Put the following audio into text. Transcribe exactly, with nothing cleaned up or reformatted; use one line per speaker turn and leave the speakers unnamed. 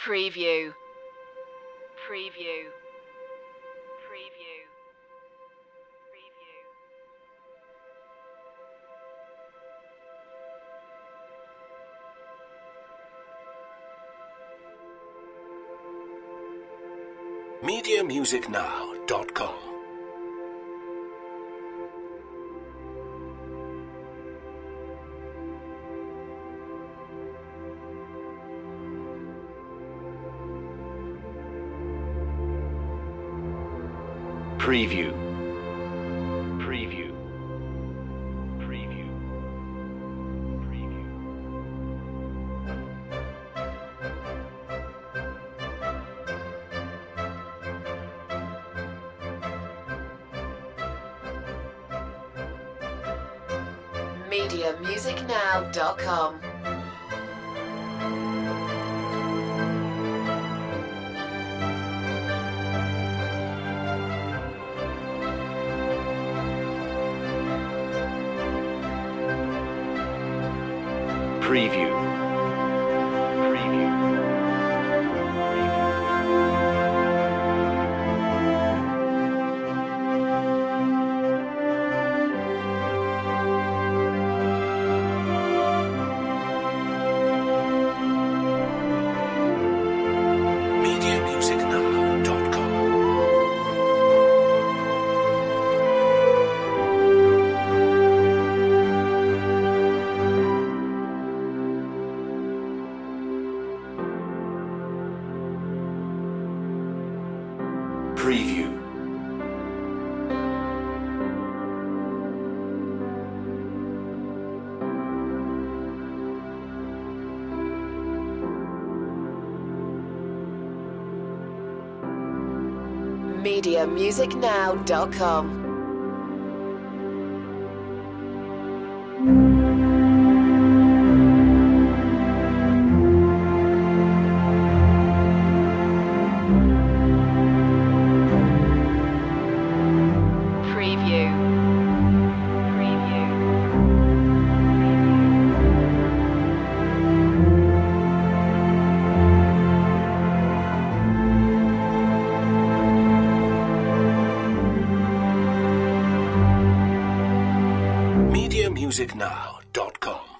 Preview. Preview. Preview. Preview.
media music now dot com. Preview. Preview. Preview. Preview.
media music now dot com.
Preview. Preview. media music now dot com. Preview.
media music now dot com. Preview. Preview.
media music now dot com.